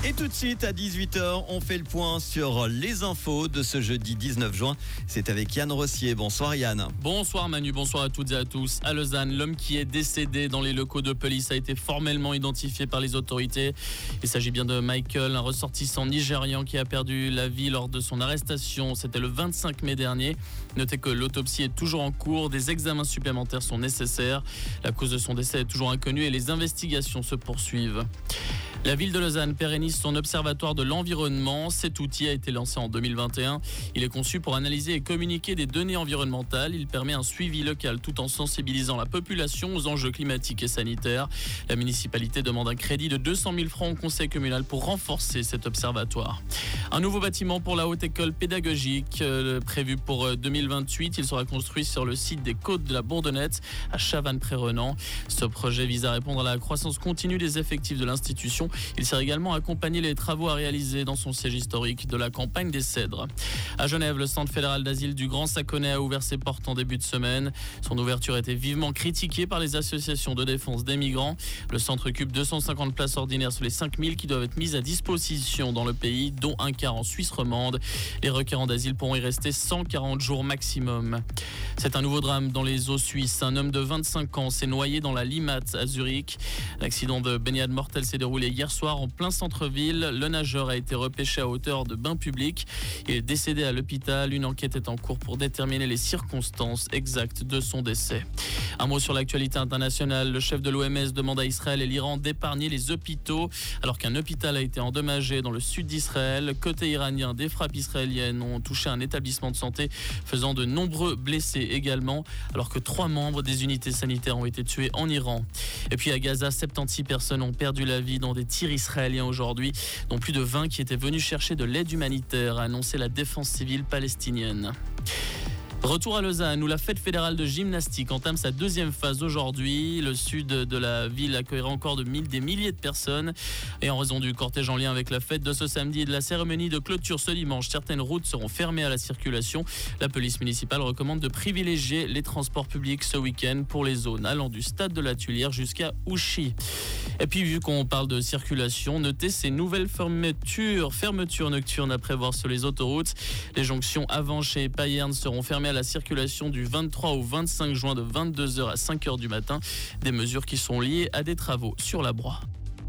Et tout de suite à 18h, on fait le point sur les infos de ce jeudi 19 juin. C'est avec Yann Rossier. Bonsoir Yann. Bonsoir Manu, bonsoir à toutes et à tous. À Lausanne, l'homme qui est décédé dans les locaux de police a été formellement identifié par les autorités. Il s'agit bien de Michael, un ressortissant nigérian qui a perdu la vie lors de son arrestation. C'était le 25 mai dernier. Notez que l'autopsie est toujours en cours. Des examens supplémentaires sont nécessaires. La cause de son décès est toujours inconnue et les investigations se poursuivent. La ville de Lausanne pérennise son observatoire de l'environnement. Cet outil a été lancé en 2021. Il est conçu pour analyser et communiquer des données environnementales. Il permet un suivi local tout en sensibilisant la population aux enjeux climatiques et sanitaires. La municipalité demande un crédit de 200 000 francs au conseil communal pour renforcer cet observatoire. Un nouveau bâtiment pour la haute école pédagogique prévu pour 2028. Il sera construit sur le site des Côtes de la Bourdonnette à Chavannes-Pré-Renan. Ce projet vise à répondre à la croissance continue des effectifs de l'institution. Il sert également à accompagner les travaux à réaliser dans son siège historique de la campagne des Cèdres. À Genève, le centre fédéral d'asile du Grand Saconnet a ouvert ses portes en début de semaine. Son ouverture a été vivement critiquée par les associations de défense des migrants. Le centre occupe 250 places ordinaires sur les 5000 qui doivent être mises à disposition dans le pays, dont un quart en Suisse romande. Les requérants d'asile pourront y rester 140 jours maximum. C'est un nouveau drame dans les eaux suisses. Un homme de 25 ans s'est noyé dans la Limmat à Zurich. L'accident de baignade mortelle s'est déroulé hier soir en plein centre-ville. Le nageur a été repêché à hauteur de bain public. Il est décédé à l'hôpital. Une enquête est en cours pour déterminer les circonstances exactes de son décès. Un mot sur l'actualité internationale. Le chef de l'OMS demande à Israël et l'Iran d'épargner les hôpitaux alors qu'un hôpital a été endommagé dans le sud d'Israël. Côté iranien, des frappes israéliennes ont touché un établissement de santé faisant de nombreux blessés également alors que 3 membres des unités sanitaires ont été tués en Iran. Et puis à Gaza, 76 personnes ont perdu la vie dans des tirs israéliens aujourd'hui, dont plus de 20 qui étaient venus chercher de l'aide humanitaire, a annoncé la défense civile palestinienne. Retour à Lausanne où la fête fédérale de gymnastique entame sa deuxième phase aujourd'hui. Le sud de la ville accueillera encore des milliers de personnes. Et en raison du cortège en lien avec la fête de ce samedi et de la cérémonie de clôture ce dimanche, certaines routes seront fermées à la circulation. La police municipale recommande de privilégier les transports publics ce week-end pour les zones allant du stade de la Tuilière jusqu'à Ouchy. Et puis vu qu'on parle de circulation, notez ces nouvelles fermetures nocturnes à prévoir sur les autoroutes. Les jonctions Avenches et Payerne seront fermées à la circulation du 23 au 25 juin de 22h à 5h du matin. Des mesures qui sont liées à des travaux sur la Broye.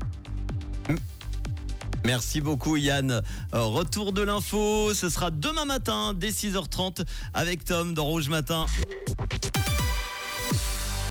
Merci beaucoup Yann. Retour de l'info, ce sera demain matin dès 6h30 avec Tom dans Rouge Matin.